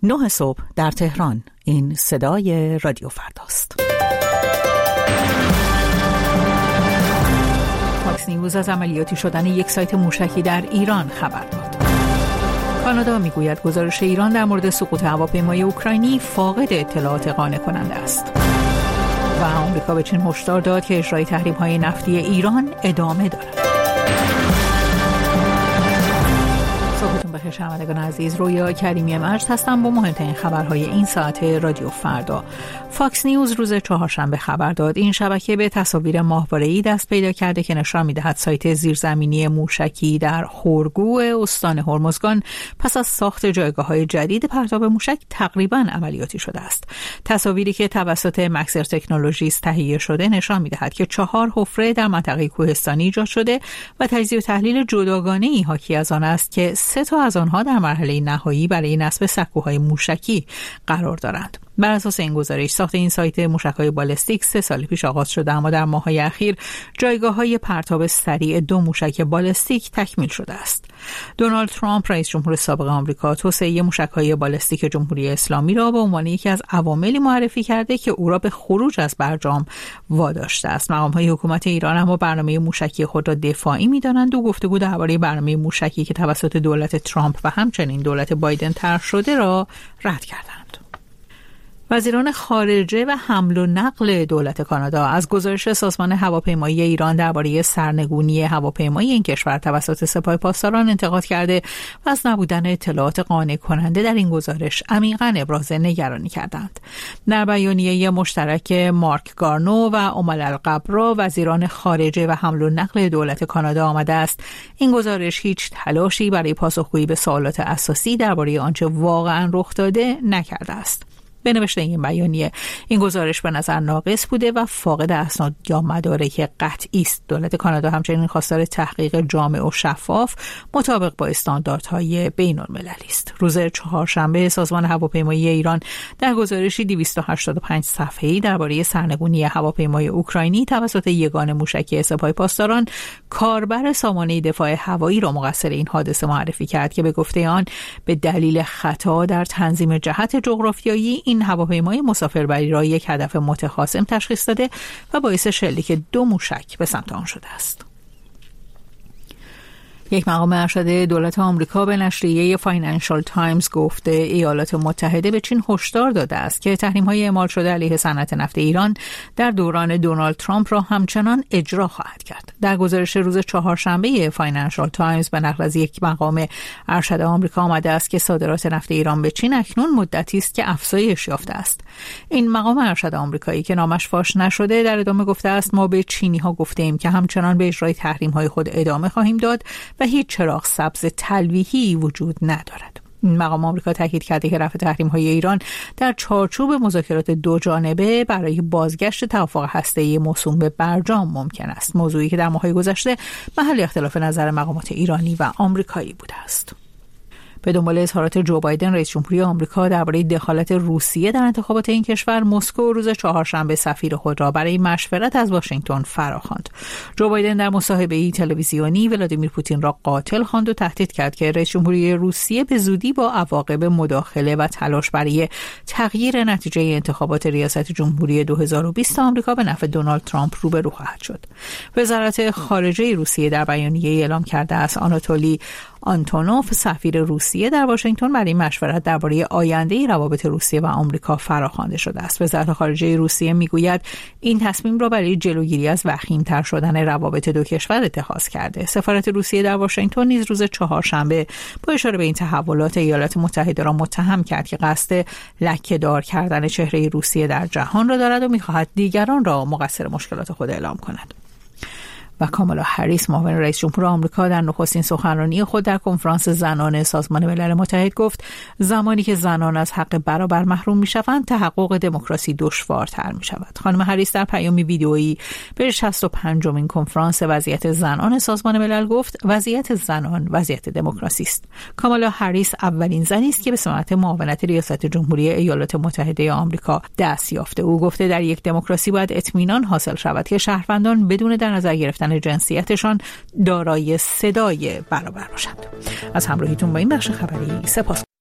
9 صبح در تهران. این صدای رادیو فرداست. فاکس نیوز از عملیاتی شدن یک سایت موشکی در ایران خبر داد. کانادا میگوید گزارش ایران در مورد سقوط هواپیمای اوکراینی فاقد اطلاعات قانع کننده است. و آمریکا به چین هشدار داد که اجرای تحریم‌های نفتی ایران ادامه دارد. صبحتون بخیر شنوندگان عزیز، رویا کریمی مرج هستم با مهمترین خبرهای این ساعت رادیو فردا. فاکس نیوز روز چهارشنبه خبر داد این شبکه به تصاویر ماهواره‌ای دست پیدا کرده که نشان می‌دهد سایت زیرزمینی موشکی در هورگو استان هرمزگان پس از ساخت جایگاه‌های جدید پرتاب موشک تقریباً عملیاتی شده است. تصاویری که توسط مکسر تکنولوژیز تهیه شده نشان می‌دهد که 4 حفره در منطقه کوهستانی ایجاد شده و تجزیه و تحلیل جداگانه‌ای حاکی از آن است که 3 تا از آنها در مرحله نهایی برای نصب سکوهای موشکی قرار دارند. بر اساس این گزارش ساخت این سایت موشک‌های بالستیک 3 سال پیش آغاز شده، اما در ماه‌های اخیر جایگاه‌های پرتاب سریع 2 موشک بالستیک تکمیل شده است. دونالد ترامپ رئیس جمهور سابق آمریکا توسعه موشک‌های بالستیک جمهوری اسلامی را به عنوان یکی از عواملی معرفی کرده که او را به خروج از برجام واداشته است. مقام‌های حکومت ایران اما برنامه موشکی خود را دفاعی می‌دانند و گفتگو درباره برنامه موشکی که توسط دولت ترامپ و همچنین دولت بایدن طرح شده را رد کردند. وزیران خارجه و حمل و نقل دولت کانادا از گزارش سازمان هواپیمایی ایران درباره سرنگونی هواپیمای این کشور توسط سپاه پاسداران انتقاد کرده و از نبودن اطلاعات قانع کننده در این گزارش عمیقاً ابراز نگرانی کردند. در بیانیه مشترک مارک گارنو و امال القبرا وزیران خارجه و حمل و نقل دولت کانادا آمده است این گزارش هیچ تلاشی برای پاسخگویی به سوالات اساسی درباره آنچه واقعاً رخ داده نکرده است. به نوشته این بیانیه این گزارش به نظر ناقص بوده و فاقد اسناد یا مدارک قطعی است. دولت کانادا همچنین خواستار تحقیق جامع و شفاف مطابق با استانداردهای بین‌المللی است. روز چهارشنبه سازمان هواپیمایی ایران در گزارشی 285 صفحه‌ای درباره سرنگونی هواپیمای اوکراینی توسط یگان موشکی سپاه پاسداران کاربر سامانه دفاع هوایی را مقصر این حادثه معرفی کرد که به گفته آن به دلیل خطا در تنظیم جهت جغرافیایی این هواپیمای مسافربری را یک هدف متخاصم تشخیص داده و باعث شلیک 2 موشک به سمت آن شده است. یک مقام ارشد دولت آمریکا به نشریه فاینانشال تایمز گفته ایالات متحده به چین هشدار داده است که تحریم‌های اعمال شده علیه صنعت نفت ایران در دوران دونالد ترامپ را همچنان اجرا خواهد کرد. در گزارش روز چهارشنبه فاینانشال تایمز به نقل از یک مقام ارشد آمریکا آمده است که صادرات نفت ایران به چین اکنون مدتی است که افزایش یافته است. این مقام ارشد آمریکایی که نامش فاش نشده در ادامه گفته است ما به چینی‌ها گفته‌ایم که همچنان به اجرای تحریم‌های خود ادامه خواهیم داد و هیچ چراغ سبز تلویحی وجود ندارد. این مقام آمریکا تاکید کرده که رفع تحریم‌های ایران در چارچوب مذاکرات 2 جانبه برای بازگشت توافق هسته‌ای موسوم به برجام ممکن است، موضوعی که در ماه‌های گذشته محل اختلاف نظر مقامات ایرانی و آمریکایی بوده است. به دنبال اظهارات جو بایدن رئیس جمهوری آمریکا درباره دخالت روسیه در انتخابات این کشور، مسکو روز چهارشنبه سفیر خود را برای مشورت از واشنگتن فراخواند. جو بایدن در مصاحبه‌ای تلویزیونی ولادیمیر پوتین را قاتل خواند و تهدید کرد که رئیس جمهوری روسیه به زودی با عواقب مداخله و تلاش برای تغییر نتیجه انتخابات ریاست جمهوری 2020 آمریکا به نفع دونالد ترامپ روبرو خواهد شد. وزارت خارجه روسیه در بیانیه اعلام کرده است آناتولی آنتونوف سفیر روسیه در واشنگتن برای مشورت درباره آینده روابط روسیه و آمریکا فراخوانده شده است. وزارت خارجه روسیه میگوید این تصمیم را برای جلوگیری از وخیم‌تر شدن روابط 2 کشور اتخاذ کرده. سفارت روسیه در واشنگتن نیز روز چهارشنبه با اشاره به این تحولات ایالات متحده را متهم کرد که قصد لکه‌دار کردن چهره روسیه در جهان را دارد و می‌خواهد دیگران را مقصر مشکلات خود اعلام کند. و کامالا هریس معاون رئیس جمهور آمریکا در نخستین سخنرانی خود در کنفرانس زنان سازمان ملل متحد گفت زمانی که زنان از حق برابر محروم میشوند تحقق دموکراسی دشوارتر میشود. خانم هریس در پیامی ویدئویی به 65مین کنفرانس وضعیت زنان سازمان ملل گفت وضعیت زنان وضعیت دموکراسی است. کامالا هریس اولین زنی است که به سمت معاونت ریاست جمهوری ایالات متحده آمریکا دست یافته. او گفته در یک دموکراسی باید اطمینان حاصل شود که شهروندان بدون در نظر گرفتن جنسیتشان دارای صدای برابر باشند. از همراهیتون با این بخش خبری سپاس.